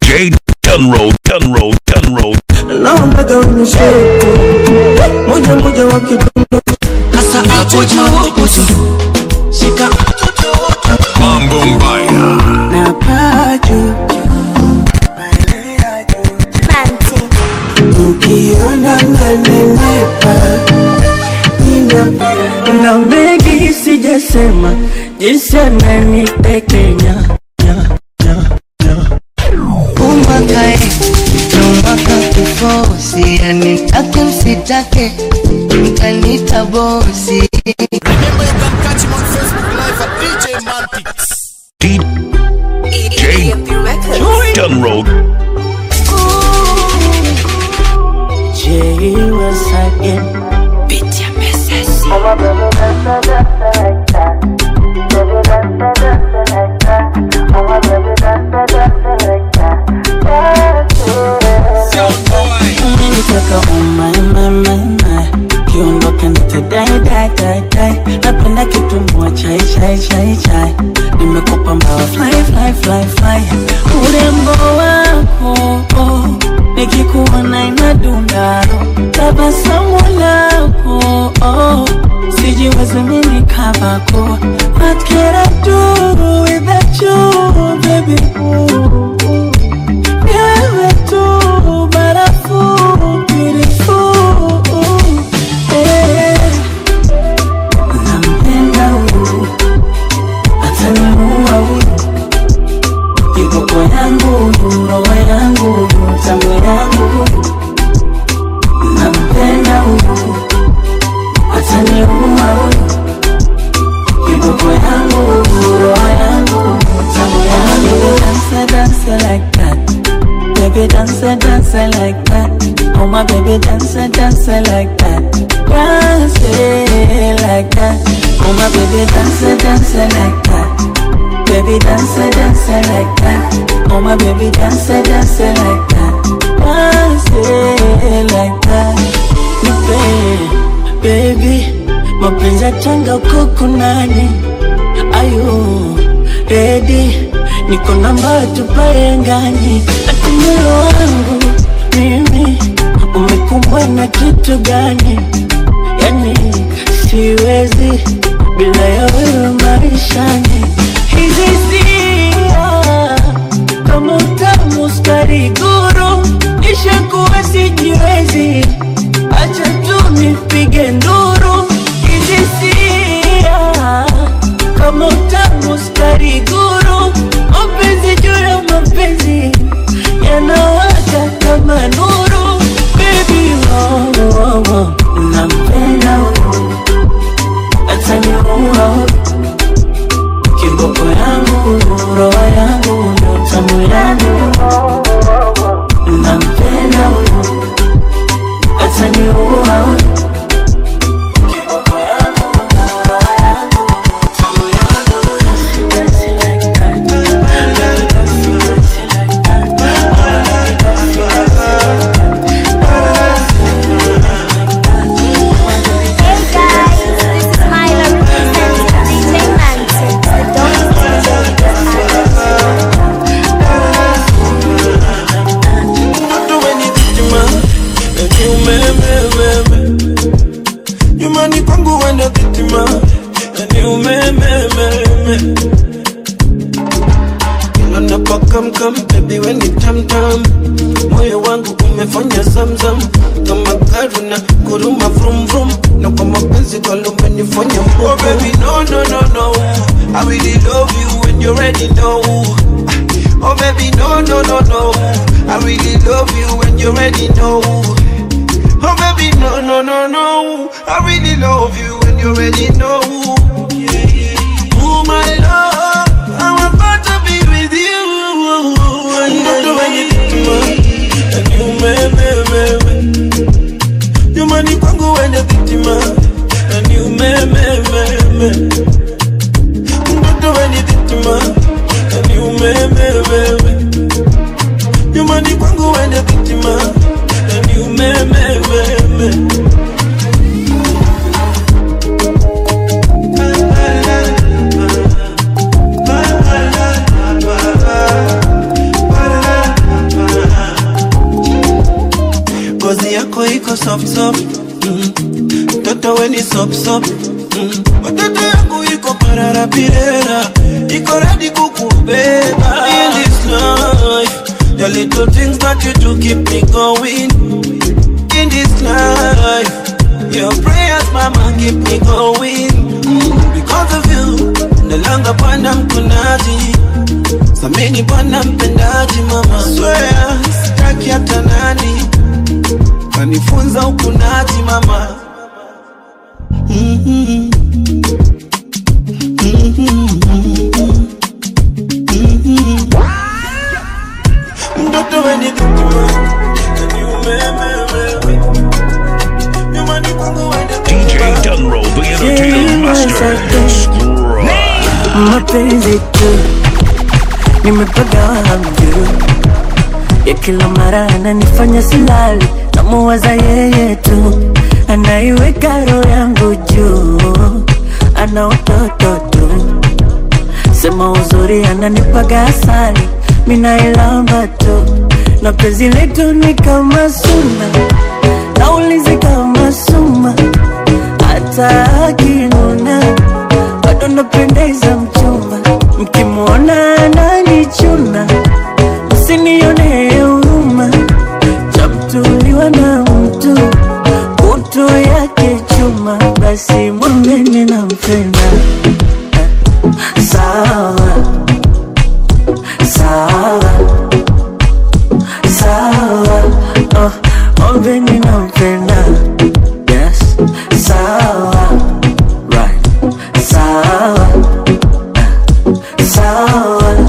DJ Gunroad. Naomba gauni shepu moja wakidondoka. Sasa akuja huku shika Mambo mbaya na paju ukiona nalenepa na mengi sijasema jinsi ananitekenya umakae numbaka kufosi anitake msitake mkanita bosi. Remember you can catch him on Facebook Live at DJ Manpix. DJ Gunroad. Jay was again. Bitch ya mesesi. Umenitaka my kiondoka nitadai napenda kitumbua chai nimekupa mbawa fly urembo wako nikikuona inadundaro tabasamu lako sijiwezi mimi kabako. What can I do without you baby? Wewe tu barafu beautiful. Nampenda huyu ataniua huyu kiboko yangu roho yangu tamu yangu. Nampenda huyu ataniua huyu kiboko yangu roho yangu tamu yangu. Dance like that, baby dance like that. Oh my baby dance like that, dance like that. Oh my baby dance like that, baby dance like that. Oh my baby dance like that, dance like that. Baby, mapenzi yatanga kuku nani? Are you ready? Niko namba tupae ngani. Ati moyo wangu mimi umekumbwa na kitu gani? Yani siwezi bila ya wewe maishani. Hizi hisia kama utamu sukari guru, nishakuwa sijiwezi, acha tu nipige nduru. Hizi hisia kama utamu sukari guru, mapenzi juu ya mapenzi yanawaka kama nuru. Baby oh, nampenda huyu ataniua kiboko yangu roho yangu tamu yangu. Nampenda huyu ataniua kiboko yangu roho yangu tamu yangu. Nyumani kwangu wenda vitima yani umeme kila napakamkam baby when it tam moyo wangu umefanya zamzam kama gari na kuruma vrum vrum na kwa mapenzi kwa umenifanya mbogo. Oh baby no I really love you when you're ready no. Oh baby no I really love you when you're ready no. Oh baby, no, I really love you when you already know. Oh my love, I'm about to be with you. And don't do anything to me. And you money kwangu when you're victima. And you don't do anything to me. And you money kwangu when you're victima. And you niko soft soft. Toto we ni sop sop. Watoto yangu iko parara pirera, iko ready kukubeba. In this life, the little things that you do keep me going. In this life, your prayers, mama, keep me going. Because of you, nalanga bwana mkunaji, sameni bwana mpendaji mama. Swear, sitaki hata nani kanifunza ukunaji mama. Mtoto weni kutuwa DJ Dunroll, the entertainment master. Mapenzi tu nimepagawa hamjuu, ya kila mara ananifanya silali, namuwaza yeye tu, anaiweka roho yangu juu, ana utoto tu, sema uzuri ananipaga asali, minailamba tu, na penzi letu ni kama suna, naulizi kama suma, hata akinuna bado napendeza mchumba, mkimuona ananichuna, msinione huruma, chamtuliwa na mtu, kutu yake chuma, basi mwambeni nampenda. Sawa, sawa, sawa, oh, mwambeni nampenda. Yes, sawa, right, sawa, sawa.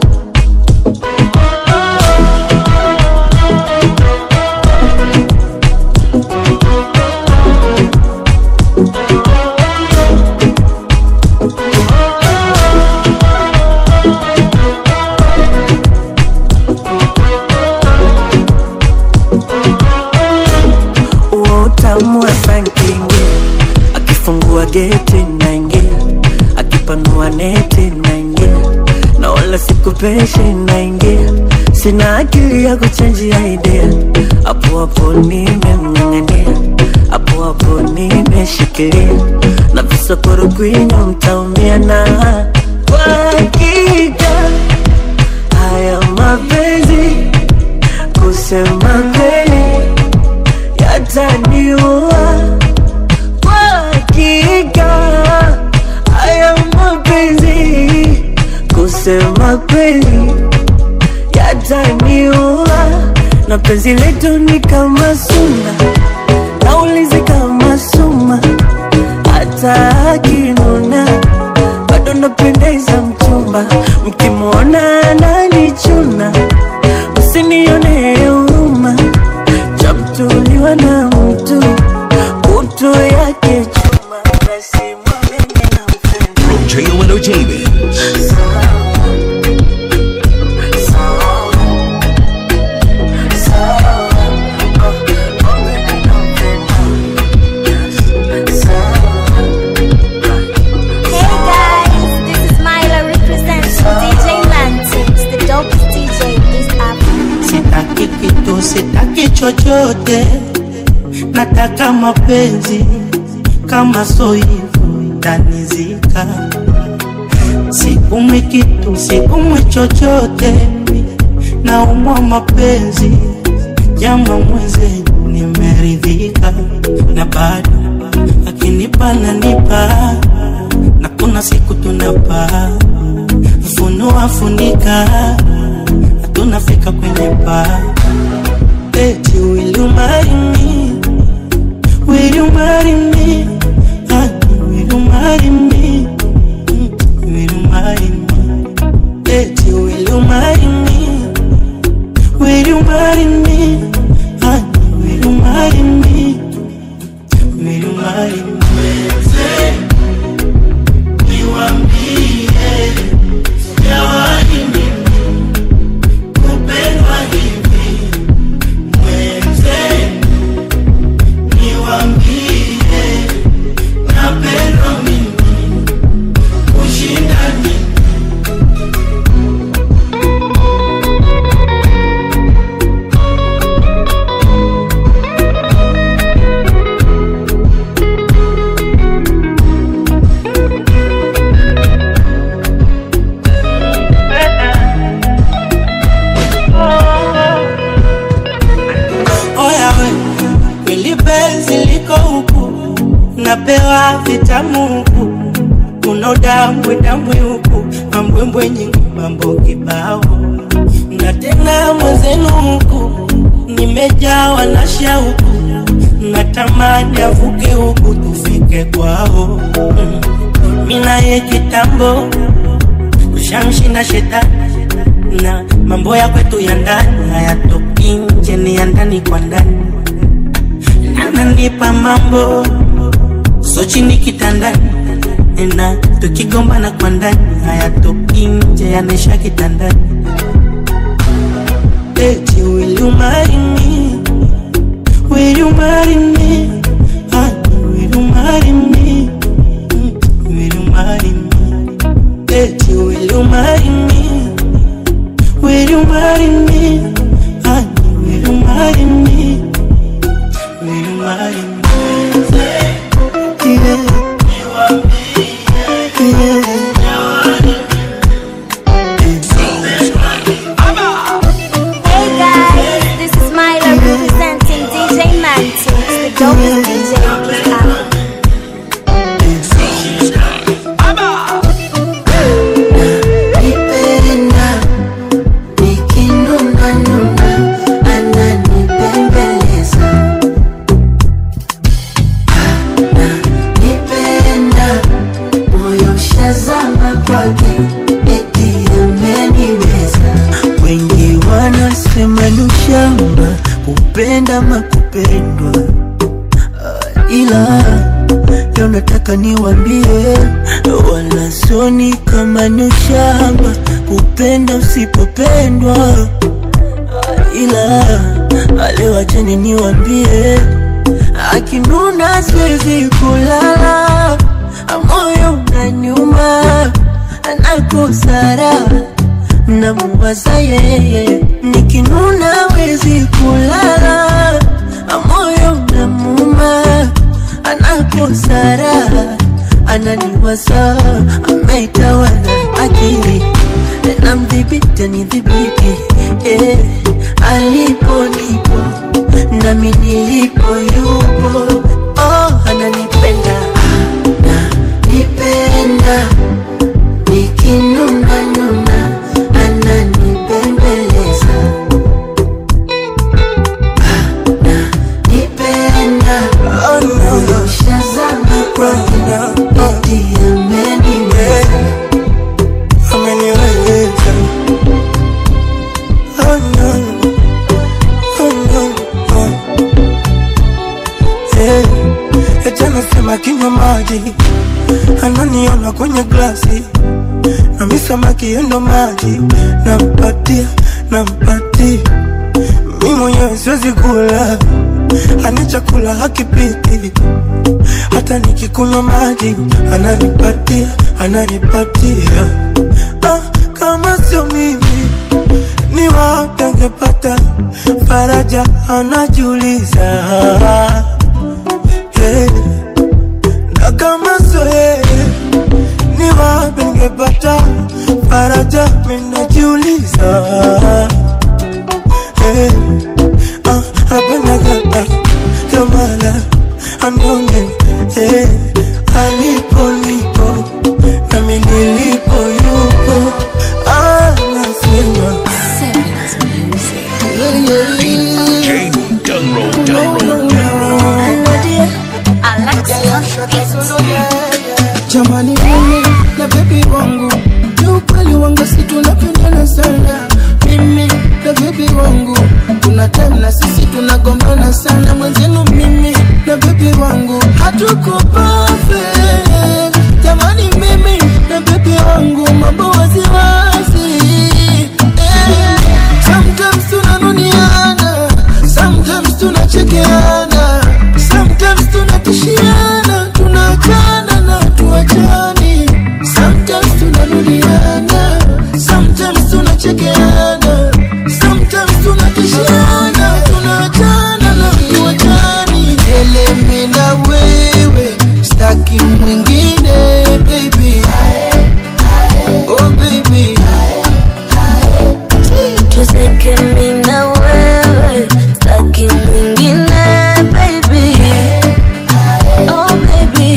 Akifungua geti naingia, akipanua neti naingia, na wala sikupeshi naingia, sina akili ya kuchanjia idea, hapo hapo nimemng'ang'ania, hapo hapo nimeshikilia, na visokoro kwinyo mtaumia, na kwa hakika haya mapenzi kusema kweli yataniua. Hakika haya mapenzi kusema kweli yataniua, na penzi letu ni kama suna, naulizi kama suma, hata akinuna bado napendeza mchumba, mkimuona ananichuna, msinione huruma, chamtuliwa na mtu, kutu yake chuma, basi mwambeni nampenda. Rojeo Entertainment. Sitaki chochote, nataka mapenzi, kama so hivyo tanizika. Siumwi kitu, siumwi chochote, naumwa mapenzi, jama mweze nimeridhika, na bado akinipa nanipa, na kuna siku tunapa, funua funika, tunafika kwenye paa. Eti will you marry me? Will you marry me? Honey, will you marry me? Will you marry me? Eti will you marry me? Will you marry me? Honey, will you marry me? Will you marry me? Niwaambie, sijawahi mimi kupendwa hivi. napewa vitamu huku, kuna dambwe dambwe huku, mambwembwe nyingi mambo kibao. Na tena mwenzenu huku, nimejawa na shauku, natamani avuke huku tufike kwao. Mina ye kitambo, kushamshinda shetani, na mambo ya kwetu ya ndani hayatoki nje, ni ya ndani kwa ndani. Ananipa mambo so chini kitandani, na tukigombana kwa ndani hayatoki nje, yanesha kitandani. Eti will you marry me? Will you marry me? Will you marry me? Will you marry me? Eti will you marry me? Will you marry me? Will you marry me? Will you marry me? Hey guys, this is Myla representing DJ Mantis, the dopest DJ in East Africa. Wengi wanasema nushamba kupenda makupendwa, ila leo nataka niwaambie wala soni kama nushamba kupenda usipopendwa, ila leo acheni niwaambie akinuna siwezi kulala, moyo unaniuma nakosara na muwaza yeye, nikinuna wezi kulala, moyo unamuma anakosara, ananiwaza ameitawala akili, na mdhibiti nidhibiti, alipo nipo nami nilipo yupo, ananipenda ananipenda, nikinuna nuna ananipembeleza, ananipenda, moyo shazama kwake, eti ameniweza, ameniweza. Oh no, oh no, oh. Hey, eti anasema kinywa maji, ananiona kwenye glasi, na misamaki yendo maji, nampatia, mimi mwenyewe siwezi kula, ani chakula hakipiti, hata nikikunywa maji, ananipatia, kama sio mimi, ni wapi angepata faraja, anajiuliza, hey, na kama sio yeye, ni wapi ngepata faraja, minajiuliza, hey, apenda kata kamala andone, hey, alipo nipo nami nilipo yupo, anasema DJ Dunro. Jamani mimi na baby wangu, ni ukweli wangu, si tunapendana sana. Mimi na baby wangu, kuna time na sisi tunagombana sana. Mwenzenu mimi na baby wangu, hatuko perfect. Jamani mimi na baby wangu, mambo waziwazi. Sometimes tunanuniana, sometimes tunachekeana, sometimes tunatishiana, tunachana na tuachani. Sometimes tunanuliana, sometimes tunachekeana, sometimes tunatishiana, tunachana na tuachani. Elemi na wewe, staki mwingine baby. Oh baby, tuzeke mimi na wewe, staki mwingine baby. Oh baby,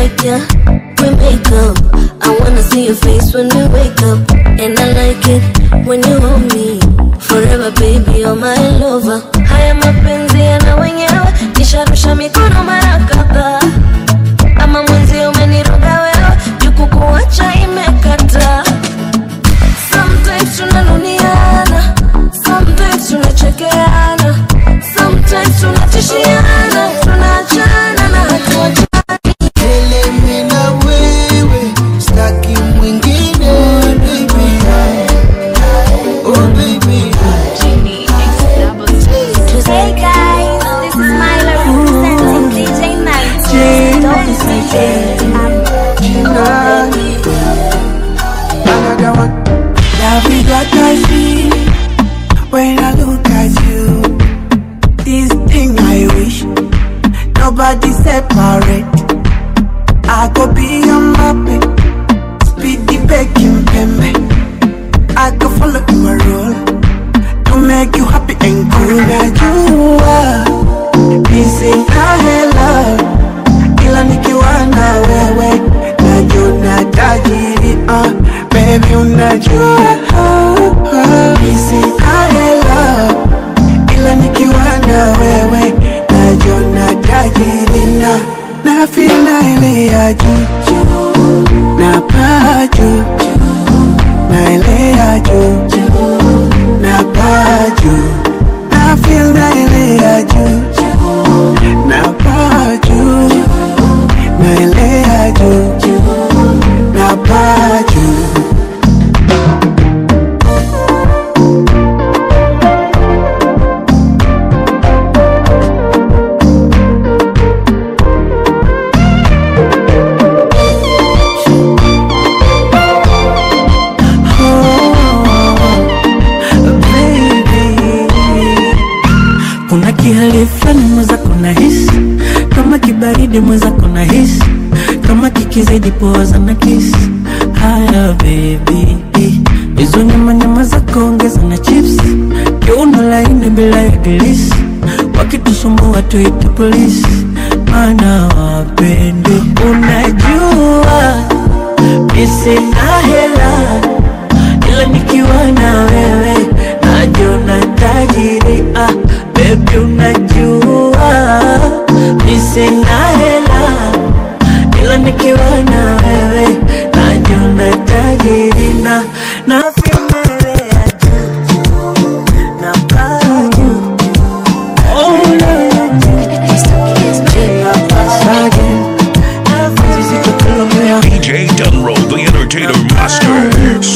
like ya, we make up. I wanna see your face when we wake up. And I like it when you hold me. Forever baby, you're my lover. Haya mapenzi yana wenyewe, nisharusha mikono mara kadhaa. Ama mwenzi umeniroga wewe, juku kuacha imekata. Sometimes tunanuniana, sometimes tunachekeana, sometimes tunatishiana, tunaachana na hatuachani. Mimi na wewe, staki mwingine, baby. Oh baby. Hey guys, this is Myla representing DJ Manson. Don't DJ. Another one. Love is what I see when I look at you. This thing I wish nobody separate. I could be a mappy, speedy baking pembe. I could follow your role to make you happy and cool. Like you are, this ain't love. Ila nikiwa na wewe, najua tajiri. Baby unajua, this ain't love. Ila nikiwa na wewe, najua tajiri. Na feel na ile ya juu, na paa juu, na ile ya juu, na paa juu. Na feel na ile ya juu, na paa juu, na ile ya juu, na paa juu. Kihali flani mweza kuna hisi, kama kibaridi mweza kuna hisi, kama kikizidi poza na kisi. Haya baby, hizo nyama za kuongeza na chips, kiuno laini bila ya glisi, wakitusumbua tuite polisi, mana wapendi. Unajua misi na hela, ila nikiwa na wewe najua tajiri. Baby unajua mimi sina hela, ila nikiwa na wewe najua tajiri. Na feel mbele ya juu, na paa juu. Oh na DJ Dunro, the entertainer master.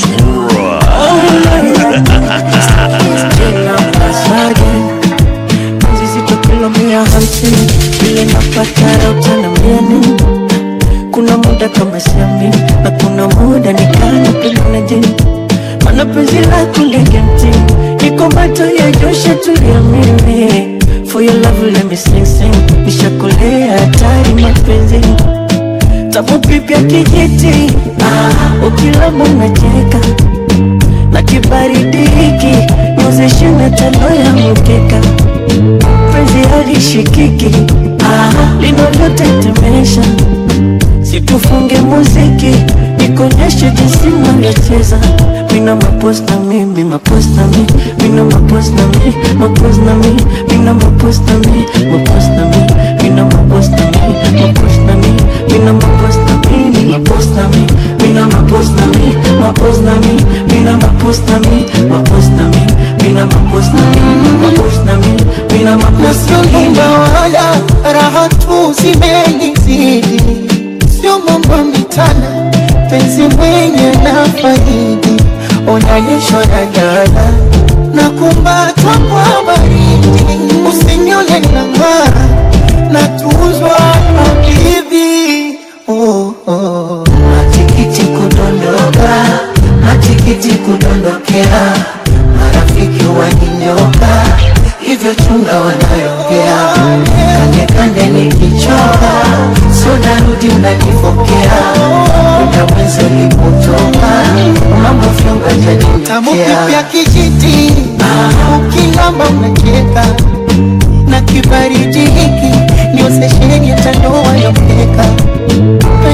Vile napata utaniamini, kuna muda kama siamini, na kuna muda nikana pengine jini. Mana penzi lako legenti, niko mato ya josha tuliamini. For your love let me sing sing, nishakolea hatari mapenzi. Tabu pipi ya kijiti, ukilamba unacheka, na kibaridi hiki nyuzi na tano ya mkeka. Penzi halishikiki, linavyotetemesha. Situfunge muziki, nikonyeshe jinsi unavyocheza. Mina mapost na mi, mina mapost na mi, mina mapost na mi, mapost na mi, mina mapost na mi, mapost na mi, mina mapost na mi, mapost na mi, mina mapost na mi, mina mapost na mi, mina mapost na mi, mapost na mi, mina mapost na mi, mapost na mi, mina mapost na mi, mapost na mi, mina mapost na mi. Wala raha tu zimenizidi, sio mambo mitana, penzi mwenye na faidi. Unanyeshwa na jana, na kumbatwa kwa baridi. Usinione na mara, na tuzwa na bibi. Matikiti kudondoka, matikiti kudondokea, marafiki waninyoka, hivyo chunga wanayongea. Kande kande nikichoka, so narudi unanifokea. Unaweza lipotoka, mambo fyonga jani tamu pipi ya kijiti, ukilamba unacheka. Na kibaridi hiki, niosesheni tandoa ya mkeka.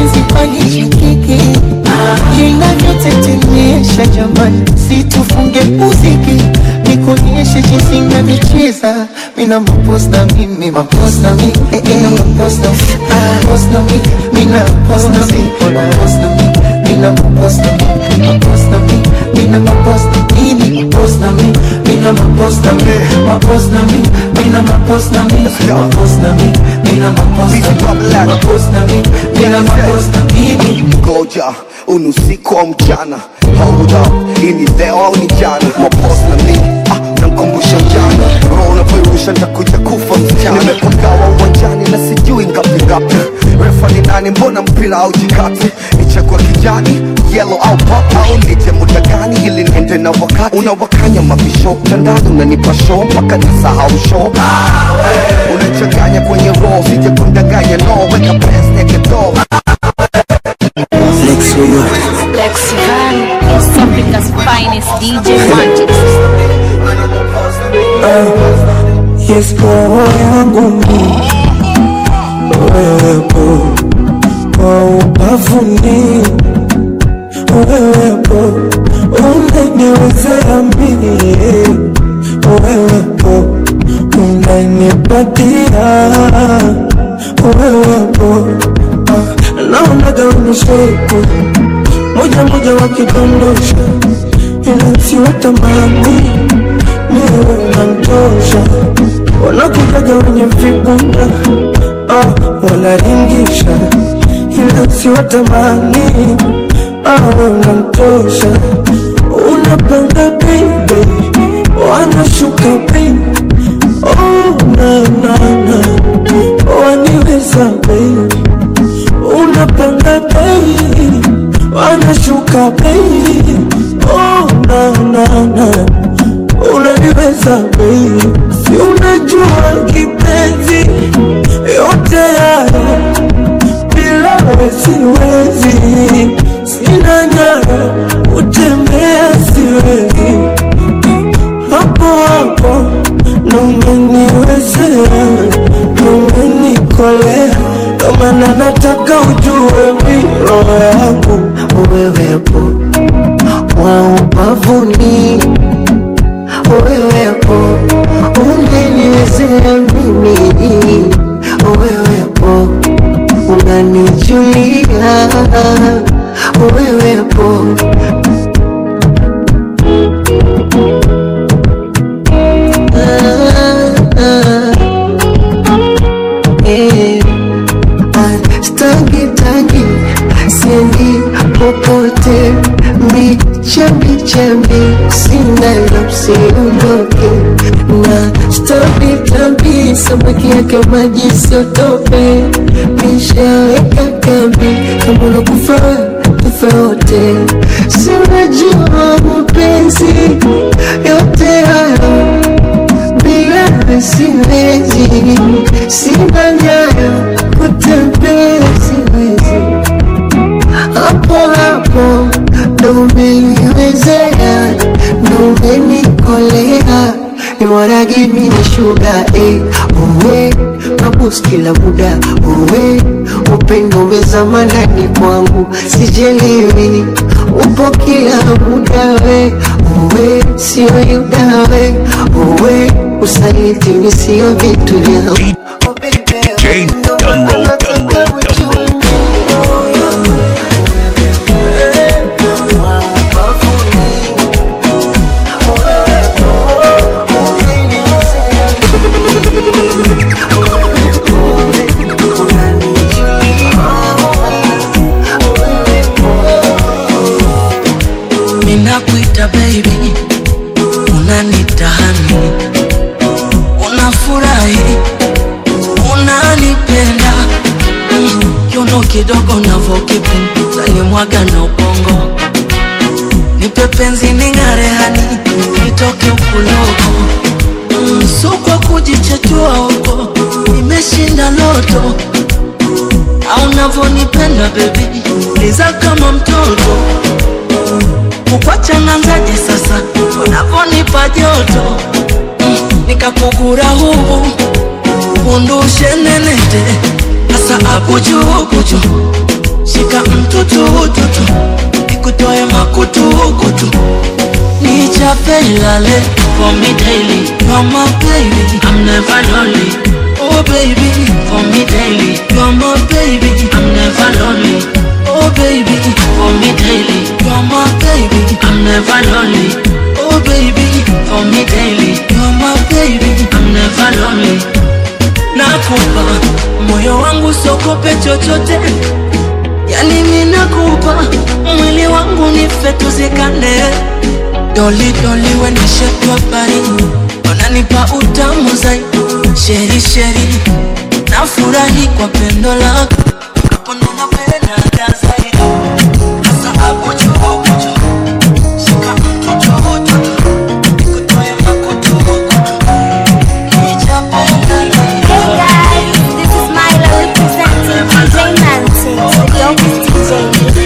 Insta, mina mapost na mimi, mapost na mimi, mina mapost na mimi, mapost na mimi, mina mapost na mimi, mapost na mimi, mina mapost na mimi, mapost na mimi, mina mapost na mimi, mapost na mimi, mina mapost na mimi, mapost na mimi, mina mapost na mimi, mapost na mimi, mina mapost na mimi, mapost na mimi, mina mapost na mimi. Ngoja unusiku au mchana, hold up, ini leo au ni jana, mapost na mimi nakumbusha jana, roho unavyorusha nitakuja kufa msichana. Nimepagawa uwanjani na sijui ngapi ngapi, refa ni nani, mbona mpira au jikati, nichagua kijani, yellow au pop, au nije muda gani ili niende na wakati. Unawakanya mabisho mtandani, unanipa show mpaka nasahau show. Unachanganya kwenye roho, sije kundanganya no, weka press naked door. Lex Van, East Africa's finest DJ Magic. Yes, roho yangu mimi wewepo, kwa ubavuni wewepo, unaniwezea mimi wewepo, unanipatia wewepo. Naonaga unisheku moja moja wakidondosha, ila siwatamani niwe unantosha. Wanakujaga wenye vibunda wanaringisha, ila siwatamani unantosha. Unapanda baby, wanashuka baby, oh na na na, waniweza baby. Unapanda baby, wanashuka baby, oh na na na, unaniweza baby. Si unajua kipenzi, yote hayo bila wewe siwezi. Sina nyayo, utembea siwezi. Hapo hapo ndo umeniwezea, ndo umenikolea. Kama nataka ujue mimi roho yangu wewepo, wa ubavuni wewepo, unaniwezea mimi wewepo, unanijulia wewepo. Siendi popote, michambi chambi, sina lapsi udoke. Na stambi tambi, samaki yake maji siotope. Nishaweka kambi, kama unakufa tufe wote. Si unajua mapenzi yote hayo bila siwezi. Sina nyayo, kutembea siwezi. Hapo hapo ndo umeniwezea, ndo umenikolea. You wanna give me the sugar, uwe mabus kila muda, uwe upendo umezama ndani kwangu, sijelewi upo kila muda, we uwe sio yuda, we uwe usaliti ni sio vitu vyao. Jane Dunroll. Minakuita baby, unanitahani, unafurahi, unanipenda. Yono kidogo navokipunguza ni mwaga na ubongo. Nipe penzi ning'are hani, nitoke ukuloko. So kwa kujichetua huko, nimeshinda loto. Au navonipenda baby, liza kama mtoto. Kukwacha nanzaje sasa, unavonipa joto. Nikakugura huu, undushe nenete. Asa akuju kuju, shika mtutu tutu, ikutoe makutu kutu. nichape ilale for me daily. You're my baby, I'm never lonely. Oh baby, for me daily. You're my baby, I'm never lonely. Oh baby, for me daily. You're my baby, I'm never lonely. Oh baby, for me daily. You're my baby, I'm never lonely. Nakupa moyo wangu sokope chochote, yani mimi nakupa mwili wangu nife tuzikane. Doli doli wendeshe kwa bari, unanipa utamu zaidi. Sheri sheri, nafurahi kwa pendo lako, hapo ninapenda zaidi. Sasa hapo chuo shika mtoto wote, nikutoe makoto wote. Hey guys, this is Myla representing DJ Mantic, the dopest DJ is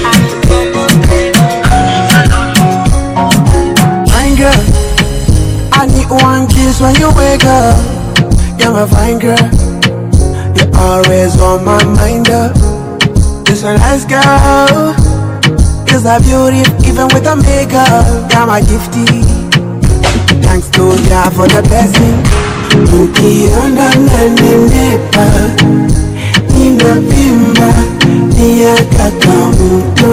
Fine girl, I need one kiss when you wake up. You're my fine girl, you're always on my mind. Just a nice girl, is a beauty even with the makeup. You're my gifty, thanks to God for the blessing. Ukiona nani nipa, ninapimba, niya kaka mtu.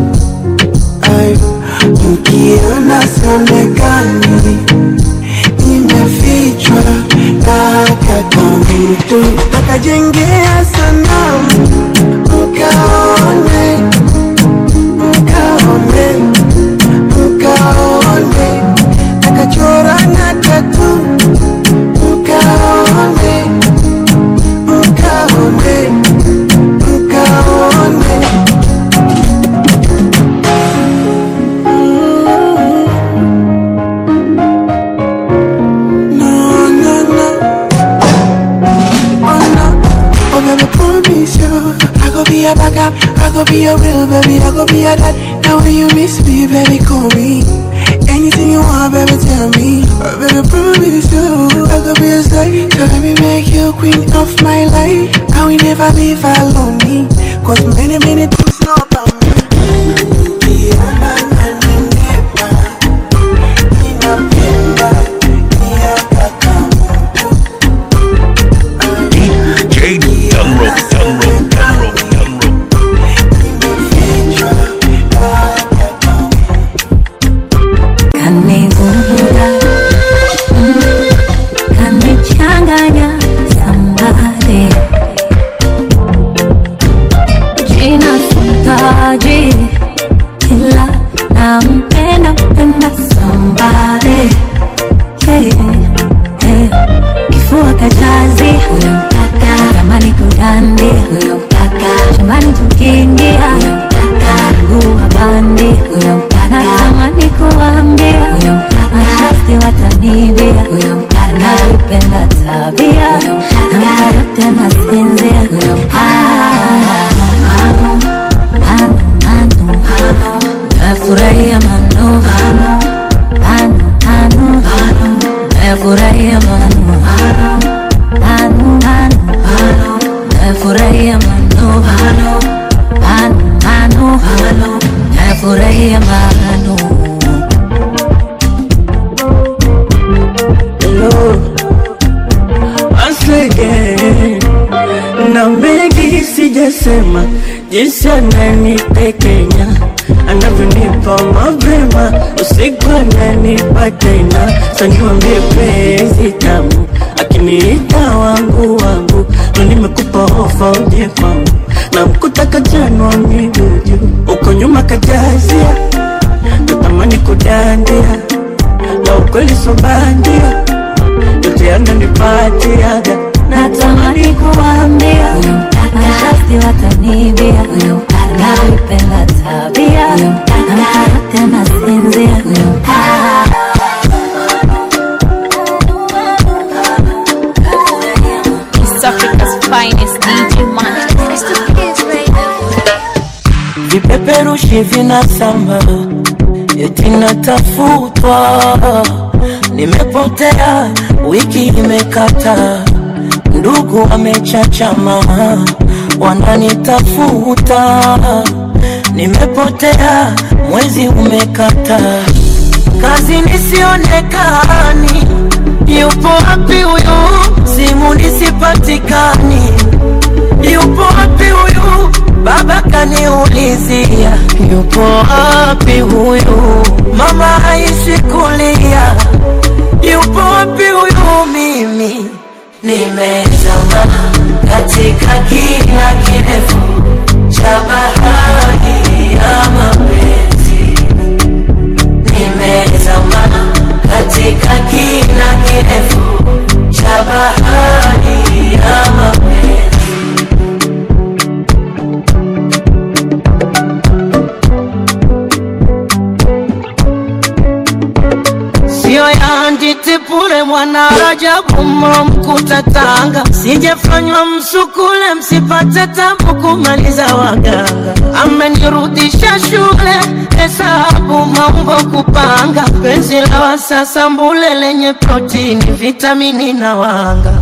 Ukiona sionekani, nimefichwa na kaka mtu. Nakajengea sanamu, ukaone, ukaone, ukaone. Nakachora na tattoo, ukaone, ukaone, ukaone. No, no, no. Oh no, oh baby, promise you I go be a backup, I go be a real baby, I go be a dad. Now when you miss me, baby, call me. Anything you want, baby, tell me. Oh, baby, promise you I go be a slave. So let me make you queen of my life. I will never leave alone, cause many things know about me. Jinsi ananitekenya, anavyonipa mapema, usiku ananipa tena. Sasa niambie penzi tamu, akiniita wangu wangu, ndo nimekupa ofa uje kwangu. Na mkutaka jana miguu juu, uko nyuma kajazia, natamani kudandia, na ukweli so bandia, yote ananipatiaga. Natamani kuambia nashasti watanibia, nalipenda tabia, yote nasinzia. East Africa's finest DJ Mantic. Vipeperushi vinasamba, eti natafutwa, nimepotea, wiki imekata, ndugu wamechachama, wananitafuta, nimepotea, mwezi umekata, kazi nisionekani. Yupo wapi huyu, simu nisipatikani. Yupo wapi huyu, baba kaniulizia. Yupo wapi huyu, mama haishi kulia. Yupo wapi huyu, mimi nimezama katika kina kirefu cha bahari ya mapenzi. Nimezama katika kina kirefu cha bahari ya mapenzi. Sio ya nditipure mwana Rajabu mkuta Tanga. Sijafanywa msukule msipate tabu kumaliza waganga. Amenirudisha shule hesabu maumbo kupanga. Penzi la wasasa mbule lenye protini vitamini na wanga.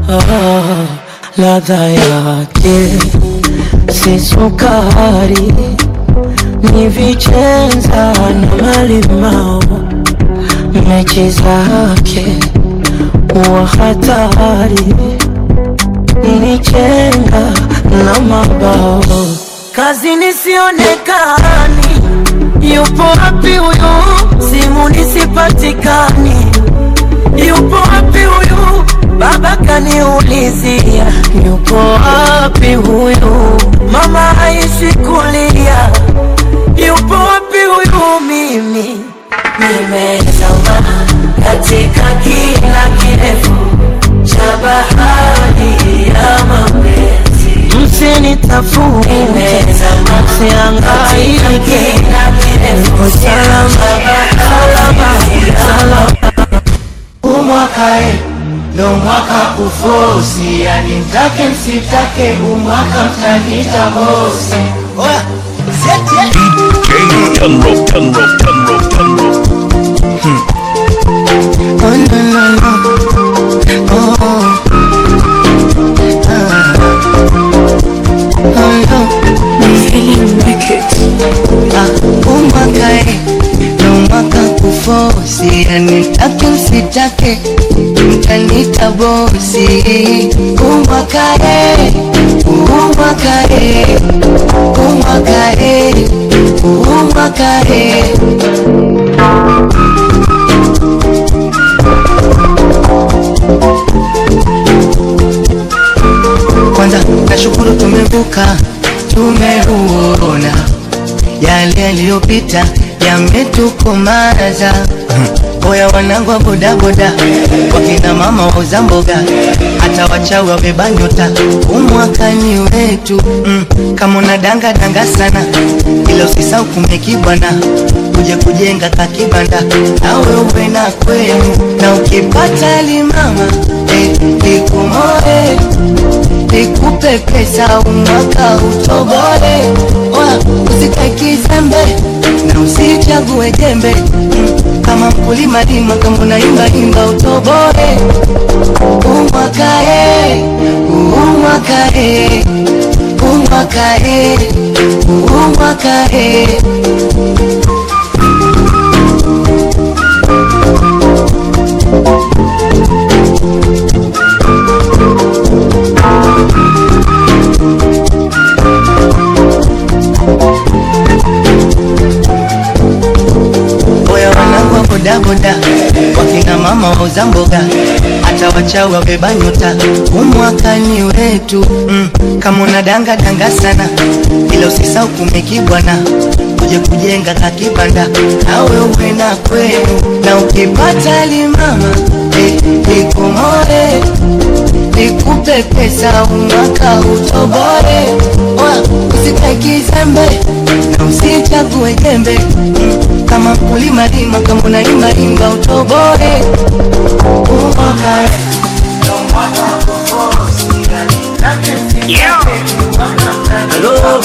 Ladha yake si sukari, ni vichenza na malimao. Mechi zake wa hatari, ni chenga na mabao. Kazi nisionekani. Yupo wapi huyu, simu nisipatikani. Yupo wapi huyu, baba kaniulizia. Yupo wapi huyu, mama haishi kulia. Yupo wapi huyu, mimi nimezama katika kina kirefu cha bahari ya mapenzi. Msinitafute, msiangaike, niko salama, salama, salama. Umwakae ndo mwaka kufosi, yani mtake msitake umwaka mtanita bosi. DJ Tunro, Tunro, Tunro, Tunro. Oh no no no, oh oh no, I'm feeling wicked. Umwakae ndo mwaka kufosi, yani mtake msitake mtanita bosi. Umwakae, umwakae, umwakae, umwakae. Kwanza nashukuru tumevuka, tumeuona yale yaliyopita yametukomaza. Oya wanangu wa bodaboda, wakina mama wauza mboga, hata wachawi wabeba nyota. Umwakani wetu kama unadanga danga sana, ila usisahau kumekibwana, uje kujenga kakibanda nawe uwe na kwenu. Na ukipata limama likumoe, likupe pesa umwaka utobole. Oya usikae kizembe na usichague jembe, kama mkulima lima, kama unaimba imba utobole. Umwakae, umwakae, umwakae, umwakae. Oya wanangu wa bodaboda, wakina mama wauza mboga, hata wachawi wabeba nyota. Umwakani wetu kama unadanga danga sana, ila usisahau kumekibwana, uje kujenga kakibanda nawe uwe na kwenu. Na ukipata limama likumoe, likupe pesa umwaka utobole. Oya usikae kizembe na usichague jembe, kama mkulima lima, kama unaimba imba utobole. Umwakae ndo mwaka kufosi, Yeah. hello.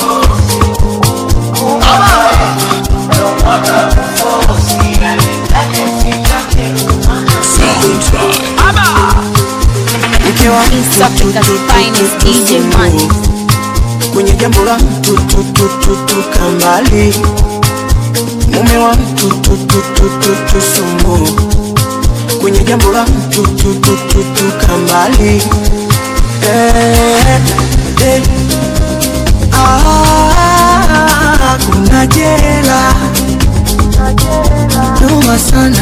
East Africa's finest DJ Man. Kwenye jambo la tu kambali, mume wa mtu sumu, kwenye jambo la mtu kambali. Kuna jela noma sana.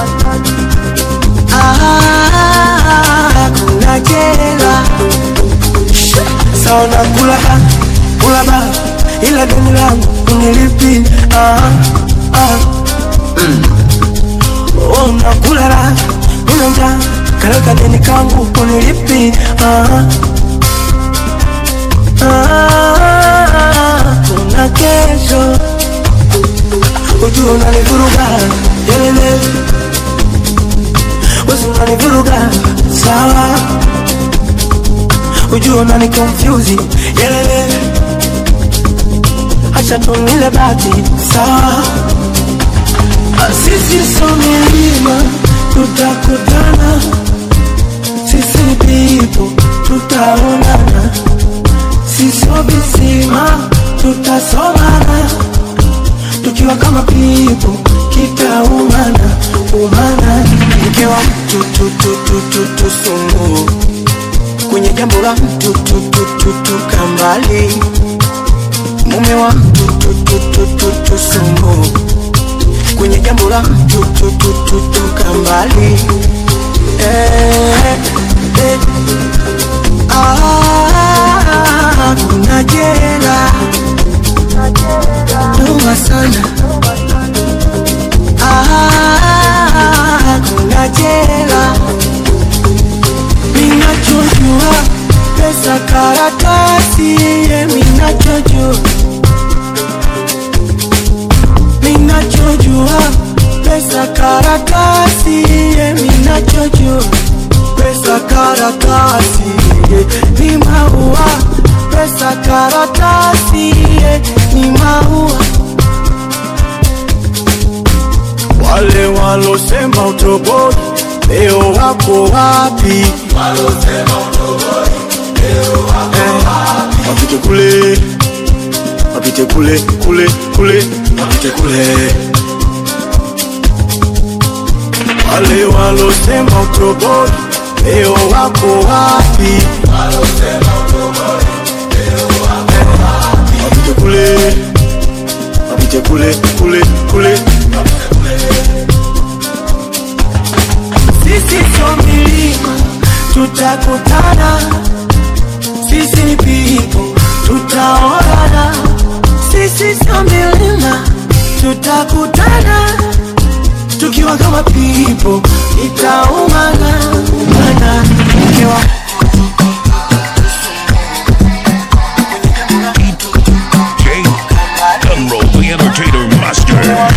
Kuna jela saona kula ba ila deni langu unilipi. Unakula la unanja kaleka deni kangu unilipi. Kuna kesho ujua unanivuruga yelele, wesu unanivuruga sawa, ujua unani confuse yelele, acha tunile bati sawa. Sisi so milima tutakutana, sisi ni people tutaonana, sisi so visima tutasomana, tukiwa kama people kitaumana umana. Mkiwa mtu sumu, kwenye jambo la mtu kambali. Mume wa mtu sumu, kwenye jambo la mtu kambali. Kuna jela noma sana. Kuna jela, minachojua pesa karatasi. Minachojua pesa karatasi. Minachojua pesa karatasi ni maua. Pesa karatasi ni maua. Wale walosema utoboi leo wako wapi? Walosema utoboi leo wako wapi? Wapite kule, wapite kule, wapite kule. Wale walosema utoboi leo wako wapi? Walosema utoboi leo wako wapi? Wapite kule, wapite kule. Sisi so milima tutakutana, sisi ni people tutaonana, sisi so milima tutakutana, tukiwa kama people itaumana umana. Mkiwa Dunro, the entertainer master.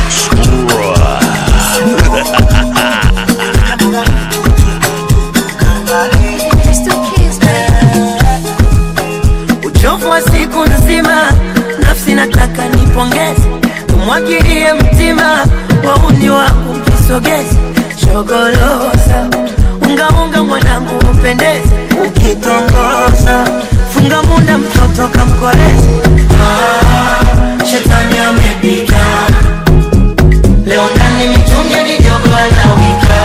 Uchovu wa siku nzima, nafsi nataka nipongeze, tumwagilie mtima wauni wangu kisogezi. Shogolosa unga mwanangu upendeze, ukitongoza funga munda mtoto kamkoleze. Shetani amepika leo ndani mitungi ni jogo anawika.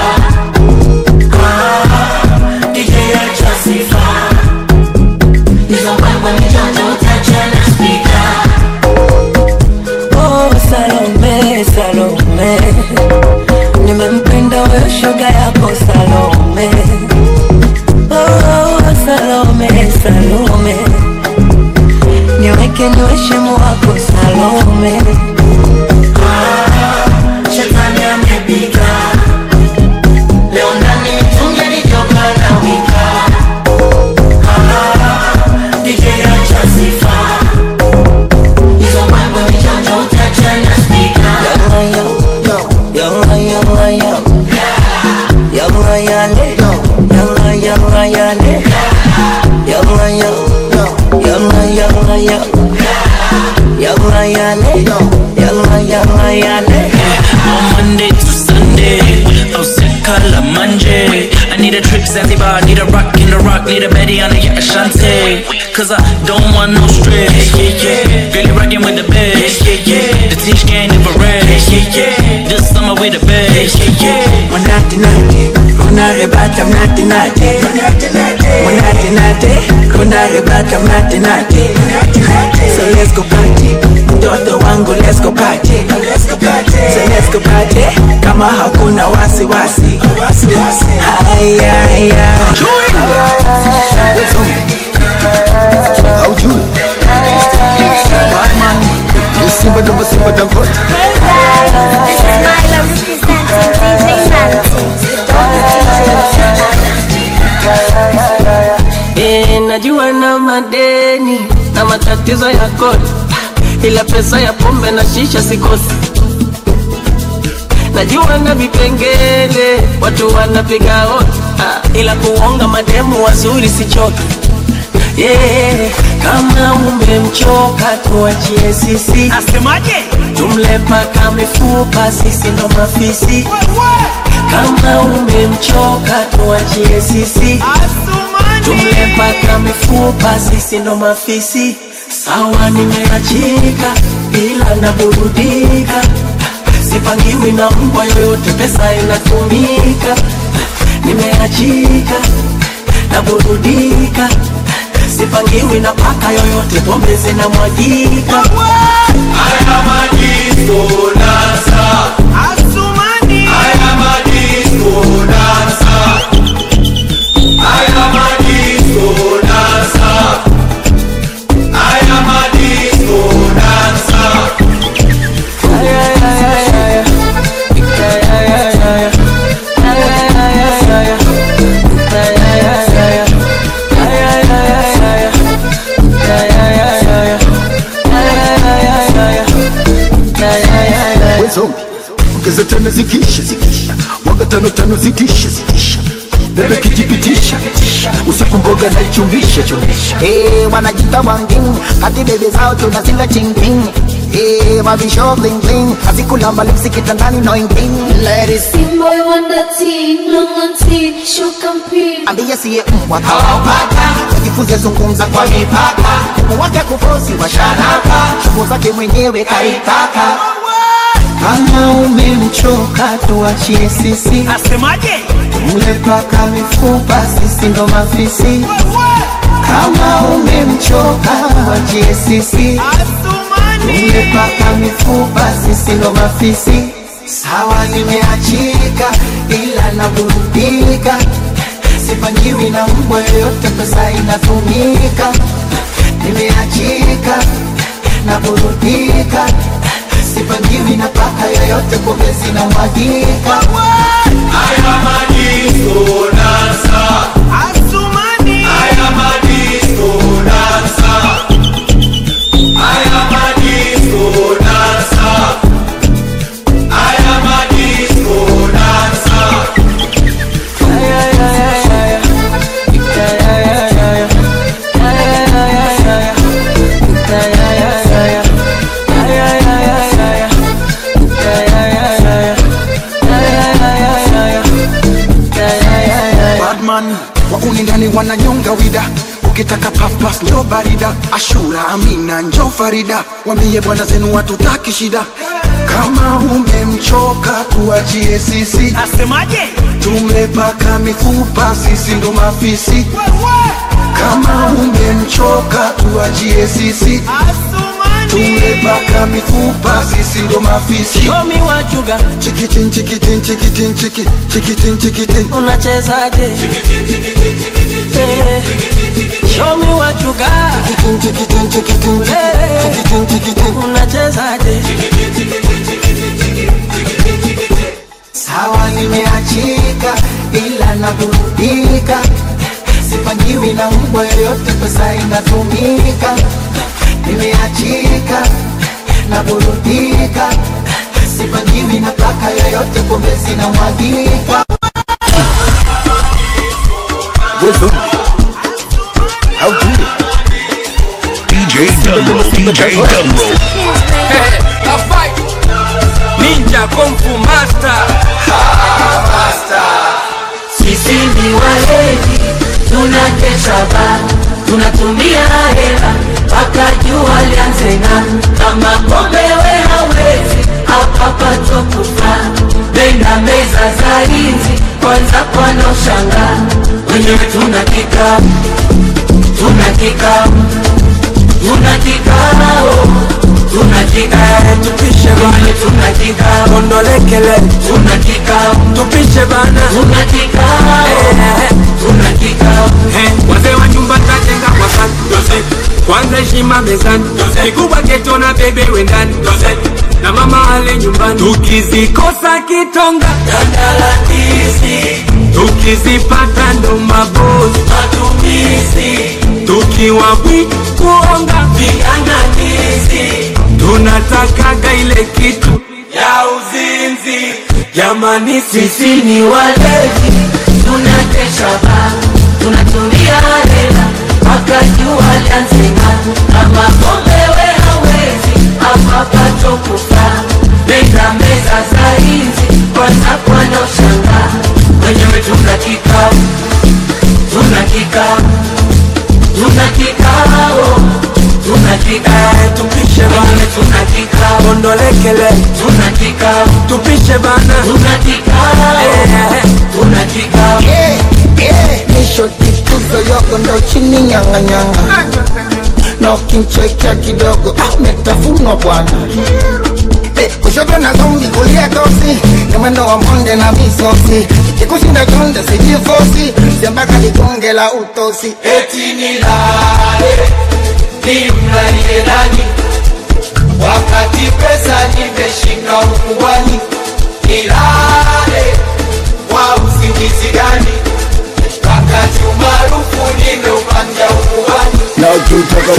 DJ acha sifa hizo mbamba mijojo utachana speaker. Oh Salome, nimempenda wewe shoga yako Salome. Oh Salome, niweke niweshemu wako Salome. Shetani amepika leo ndani mitungi ni jogo anawika. DJ acha sifa hizo mambo mijojo utachana speaker. Monday to Sunday, I'll set color Monday. I need Need a trip Zanzibar, need a rock in the rock, need a Betty on the Ashanti. Cause I don't want no stress. Girl, you rockin' with the best. The teach gang never rest. This summer we the best. Monate nate, kuna rebata mnate nate. Monate nate, kuna rebata mnate nate. So let's go party, mtoto wangu let's go party. So let's go party, kama hakuna wasi wasi. Haya haya. How do you? You Simba don't Simba don't put. This is Myla representing DJ Mantis. Najua na madeni na matatizo ya kodi, ila pesa ya pombe na shisha sikosi. Najua na vipengele watu wanapiga hodi, ila kuonga mademu wazuri sichoki. Kama umemchoka tuachie sisi. Asemaje? Tumle paka mifupa sisi ndo mafisi. Kama umemchoka tuachie sisi. Tumle paka mifupa sisi ndo mafisi. Sawa nimeachika ila naburudika. Sipangiwi na mbwa yoyote, pesa inatumika. Nimeachika naburudika. Sipangiwi na paka yoyote, pombe zinamwagika. Haya madisco dansa. Asumani. Haya madisco dansa. Haya madisco dansa. Haya madisco dansa. Ongeza tano zikisha mwaga tano zikisha bebe kijipitisha usiku mboga na ichumisha. Wanajita wangin kati bebe zao tunasila chingping. Mabisho bling bling azikulamba lipsi kitandani no ingping. Ladies boy wonder teen, long on teen, show compete. ambia siye mbwa kawapata, jifunze zungumza kwa mipaka. Mwake kufosi wa sharaka, shughuli zake mwenyewe kaitaka. Kama umemchoka tuachie sisi. Asemaje? Tumle paka mifupa sisi ndo mafisi. Kama umemchoka tuachie sisi. Tumle paka mifupa sisi ndo mafisi. Sawa nimeachika ila naburudika. Sipangiwi na mbwa yoyote, pesa inatumika. Nimeachika naburudika. Sipangiwi na paka yoyote, pombe zinamwagika. Haya madisco dansa. Asumani. Haya madisco dansa. Haya madisco dansa. Haya madisco dansa. Badman wa unindani wananyonga wida, ukitaka papas ndo barida. Ashura Amina njo Farida, wambie bwana zenu watutaki shida. Kama umemchoka tuachie sisi. Asemaje? Tumepaka mifupa sisi ndo mafisi. Kama umemchoka tuachie sisi. Tumepaka mifupa sisi ndo mafisi. Show me what you got. Chikitin chikitin chikitin chikitin chikitin. Unachezaje? Show me what you got. Chikitin chikitin chikitin chikitin. Unachezaje? sawa nimeachika ila naburudika. Sipangiwi na mbwa yoyote, pesa inatumika. Nimeachika naburudika. Sipangiwi na paka yoyote, pombe zinamwagika. How do you? DJ Dunro, DJ Dunro. Hey, a fight. Ninja Kung Fu Master. Master. Sisi ni walevi, tunakesha ba, tunatumia hela mpaka jua lianze ng'aa. Kama pombe we hawezi, hapa patokufa. Benda meza za hizi, kwanza kwana ushangaa. Wenyewe tunakika, tunakika, tunakika, tunakika, tupishe bana, tunakika, ondolekele, tunakika, tupishe bana, tunakika, tunakika. Wazee wa nyumba tajenga kwa sana, kwanza heshima mezani, kikubwa geto na bebe wendani, na mama ale nyumbani. Tukizikosa kitonga dandala tizi, tukizipata ndo mabozi matumizi, tukiwa bwi kuonga viganga tizi, tunatakaga ile kitu ya uzinzi. Jamani sisi ni walevi, tunakesha ba, tunatumia hela mpaka jua lianze ng'aa. Kama pombe we hawezi, hapa patokufa. Benda meza za hizi, kwanza kwana ushangaa. Wenyewe tunakika, tunakika, tunakika, tunakika, tupishe bana, tunakika, ondolekele, tunakika, tupishe bana, tunakika, tunakika. Nisho tikuzo yoko ndo chini nyanga nyanga, na ukinchekea kidogo metafunwa bwana. Kushoto na zombi kulia tosi, ni mwendo wa monde na misosi. Kikushinda chonde sijifosi, siambaka ligonge la utosi. Eti nilale, nimlalie nani, wakati pesa nimeshika ukubwani. Nilale, kwa usingizi gani, wakati umaarufu nimeupanja ukubwani. Na ututaka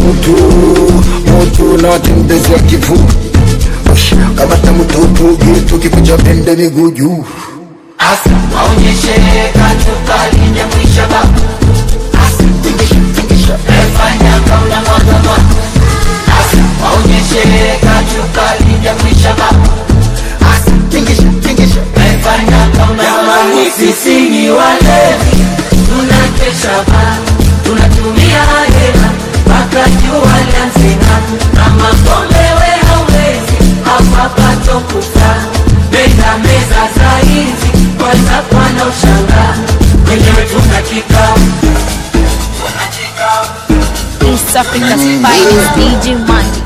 mutu na watembezea kifu, kamata mututu gitu kikuja pende miguu juu. Asa waonyeshe katukali nyamwisha babu. Asa tingisha, efanya kauna mwaga. Asa waonyeshe katukali nyamwisha babu. Asa tingisha, efanya kauna mwaga. Sisi ni walevi, tunakesha ba, tunatumia hela mpaka jua lianze ng'aa. Kama pombe we hawezi, hapa patokufa. Benda meza za hizi, kwanza kwana ushangaa. Wenyewe tunakika, tunakika. East Africa's finest DJ Mandy.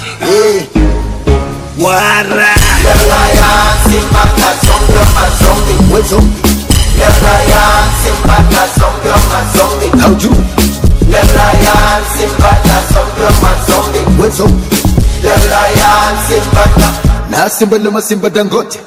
Wara Yalayansi mpaka zongo mazombi. Wezo Yalayansi mpaka zongo mazombi. hauju Yalayansi mpaka zongo mazombi. wezo Yalayansi mpaka na simba luma simba dangote.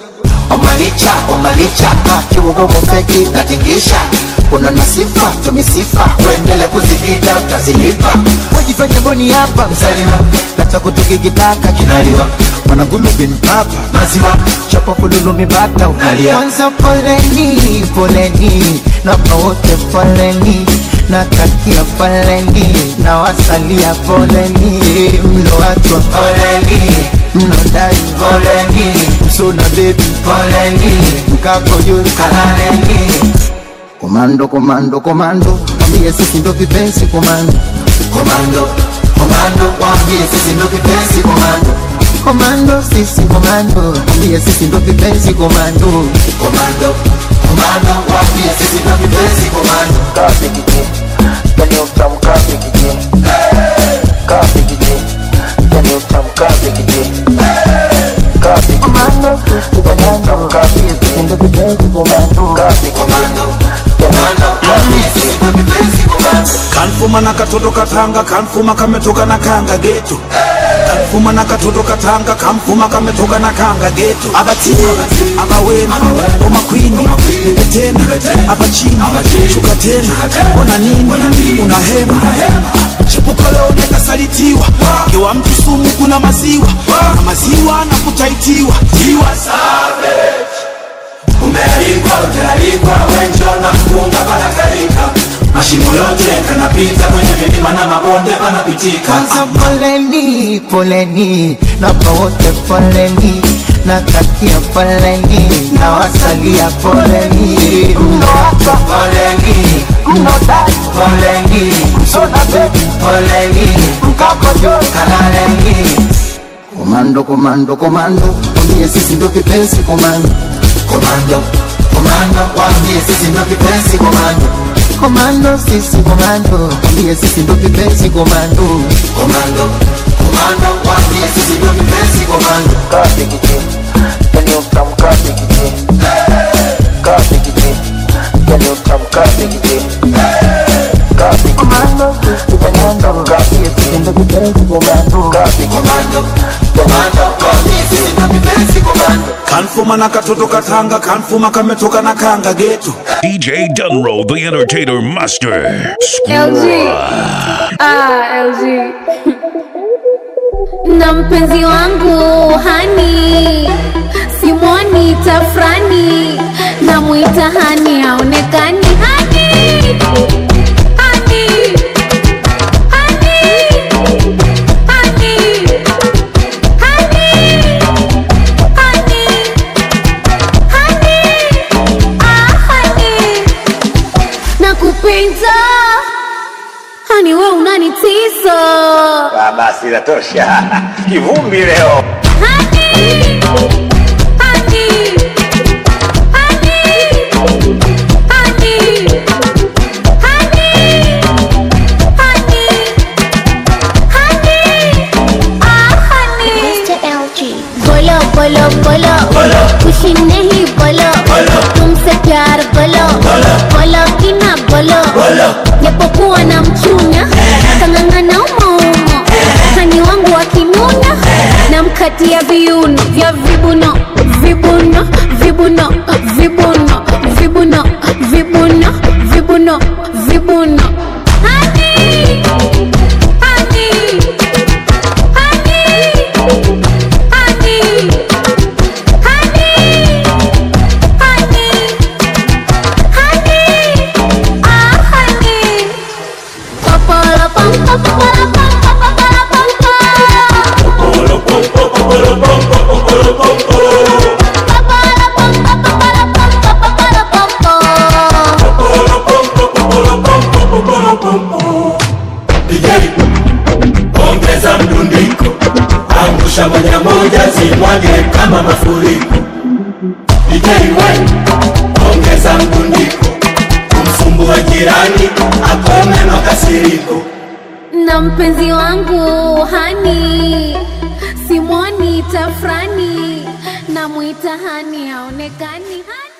Omalicha kiwogo mofeki natingisha. Kuna nasifa, tumisifa, kuendele kuzidida utazilipa. Wajifanya boni hapa msalima, lata kutuki kitaka kinaliwa. Wanagulu bin papa maziwa, chapa kululu mibata unalia. Kwanza poleni, poleni, na wote poleni, na kakia poleni, na wasalia poleni. Mlo watu poleni, mnodai poleni, msuna baby poleni, mkako yuri kalaleni. Komando, komando, komando, wambie sisi ndo vipenzi komando. Komando, komando, wambie sisi ndo vipenzi komando. Komando, sisi komando, wambie sisi ndo vipenzi komando. Komando, komando, wambie sisi ndo vipenzi komando. Kapi kije, kani utamu kapi kije. Kapi kije, kani utamu kapi kije. Kapi komando, sisi komando, kapi sisi ndo vipenzi komando. Kapi komando, komando, wambie sisi ndo vipenzi komando. Kanfuma na katoto katanga, kanfuma kametoka na kanga geto. Kanfuma na katoto katanga, kanfuma kametoka na kanga geto. Abatima, abawema, oma kwini, tena, abachini, shuka tena. Ona nini, unahema. Chipuka leo neka salitiwa. Kiwa mtu sumu kuna maziwa. Na maziwa na kutaitiwa. Tiwa savage. Umealikwa, utalikwa, wenjo na mkunga panakalika. Mashimo yote kanapita kwenye milima na mabonde panapitika. Kwanza poleni, poleni, na wote poleni, natakia poleni, na wasalia poleni, poleni, poleni, poleni, kalaleni. Komando, komando, komando, wambie sisi ndo kipenzi komando. Komando, komando, wambie sisi ndo kipenzi komando. Komando, sisi komando, wambie sisi ndo kipenzi komando. Komando, komando, wambie sisi ndo kipenzi komando. Kasi kiti, yani utam kasi kiti. Kasi kiti, yani utam kasi kiti. Kasi komando, sisi komando, kasi sisi ndo kipenzi komando. Kasi komando. Kanfuma na katoto katanga, kanfuma kametoka na kanga geto. DJ Dunro, the entertainer master. LG. LG. Na mpenzi wangu hani, simwoni tafrani, na muita hani haonekani. Hani, hani, kupenda hani we unanitisa. Basi inatosha. Kivumbi leo. Hani, hani, hani, hani, hani, hani, hani, Mr. LG. बोलो बोलो बोलो खुशी नहीं बोलो तुमसे प्यार बोलो बोलो कि ना बोलो japokuwa na mchunya kangangana umoumo hani wangu wakinuna na mkatia viuno vya vibuno vibuno vibuno vibuno vibuno vibuno vibuno vibuno. Hani, hani, ongeza mdundiko, angusha moja moja zimwage kama mafuriko. DJ Wine, ongeza mdundiko, kumsumbua jirani akome makasiriko. Na mpenzi wangu hani, simwoni tafrani, na muita hani haonekani. Hani